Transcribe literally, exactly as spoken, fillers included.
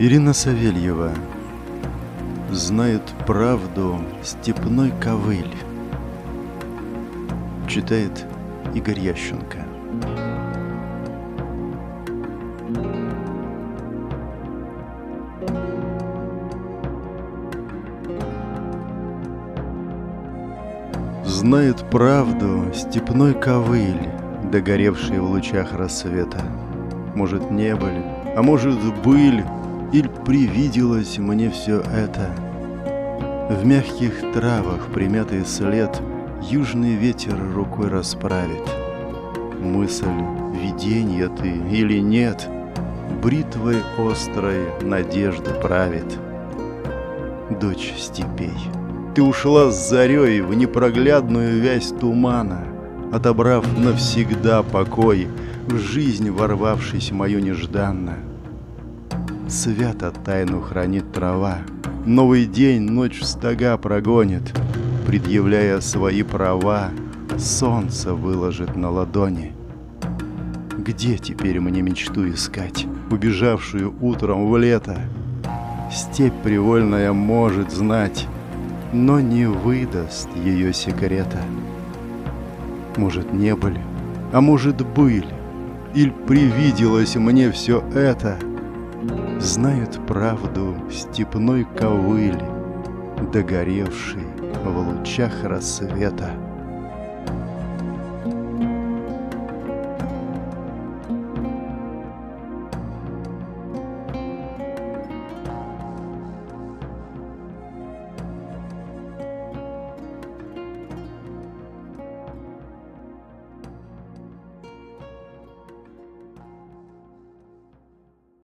Ирина Савельева знает правду степной ковыль. Читает Игорь Ященко. Знает правду степной ковыль, догоревший в лучах рассвета. Может, не были, а может, были, или привиделось мне все это. В мягких травах примятый след южный ветер рукой расправит. Мысль, виденье ты или нет, бритвой острой надежды правит. Дочь степей, ты ушла с зарей в непроглядную вязь тумана, отобрав навсегда покой, в жизнь ворвавшись мою нежданно. Свято тайну хранит трава, новый день ночь в стога прогонит, предъявляя свои права, солнце выложит на ладони. Где теперь мне мечту искать, убежавшую утром в лето? Степь привольная может знать, но не выдаст ее секрета. Может, не были, а может, были, или привиделось мне все это. Знает правду степной ковыли, догоревший в лучах рассвета.